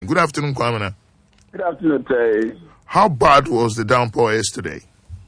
Good afternoon, Kwamina. Good afternoon, Tay. How bad was the downpour yesterday?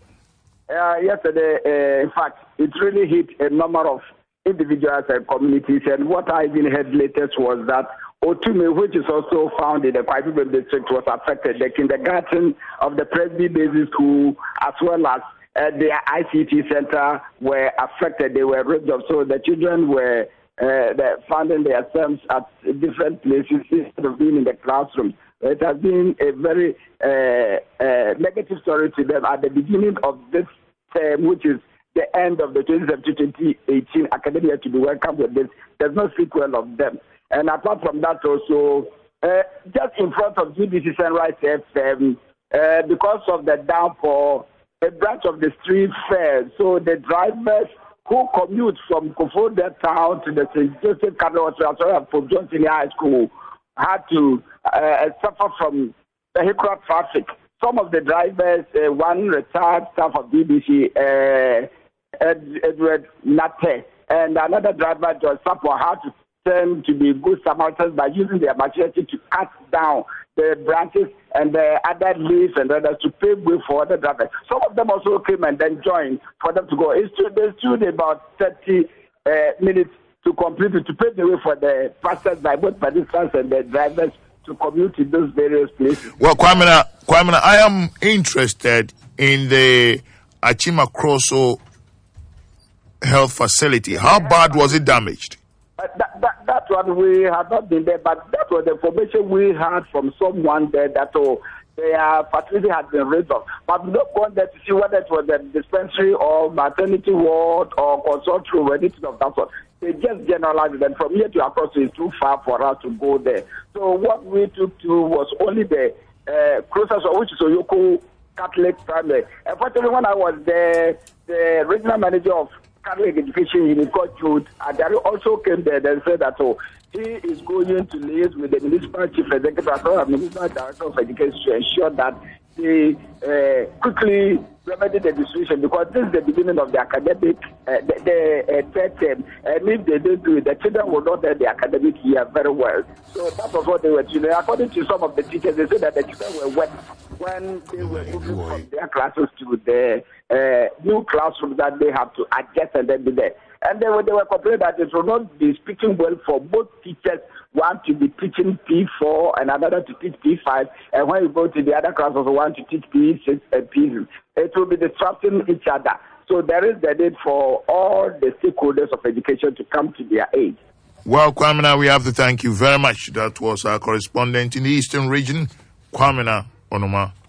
Yesterday, in fact, it really hit a number of individuals and communities. And what I even heard latest was that Otume, which is also found in the Kwai-Pepe district, was affected. The kindergarten of the Presby Basic School, as well as the ICT center, were affected. They were ripped off. So the children were finding themselves at different places instead of being in the classroom. It has been a very negative story to them at the beginning of this term, which is the end of the 2017-2018 academic year, to be welcomed with this. There's no sequel of them. And apart from that also, just in front of GBC Sunrise FM, because of the downpour, a branch of the street failed. So the drivers who commute from Koforidua town to the St. Joseph Catholic Hospital from Johnson High School had to suffer from vehicular traffic. Some of the drivers, one retired staff of BBC, Edward Nate, and another driver, John Sapo, had to turn to be good Samaritans by using their machete to cut down the branches and the other leaves and others to pave way for other drivers. Some of them also came and then joined for them to go. They stood about 30 minutes to complete it, to pave the way for the passers by both pedestrians and the drivers to commute to those various places. Well, Kwamina, I am interested in the Achima Kroso health facility. How bad was it damaged? That one we have not been there, but that was the information we had from someone there that their facility had been raised off. But we don't want there to see whether it was a dispensary or maternity ward or consult room or anything of that sort. They just generalized it, and from here to across is too far for us to go there. So what we took to was only the closest, which is Oyoko Catholic Primary. Unfortunately, when I was there, the regional manager of Catholic Education Unit, called Jude Adari, also came there and said that he is going to liaise with the municipal chief executive as well as municipal director of education to ensure that they quickly remedy the situation, because this is the beginning of the academic third term, and if they don't do it, the children will not end the academic year very well. So that was what they were doing. According to some of the teachers, they said that the children were wet when they were moving from their classes to the new classroom that they have to adjust and then be there. And they were complaining that it will not be speaking well for both teachers, one to be teaching P4 and another to teach P5, and when you go to the other classes, one to teach P6 and P7. It will be disrupting each other. So there is the need for all the stakeholders of education to come to their aid. Well, Kwamina, we have to thank you very much. That was our correspondent in the Eastern region, Kwamina Onoma.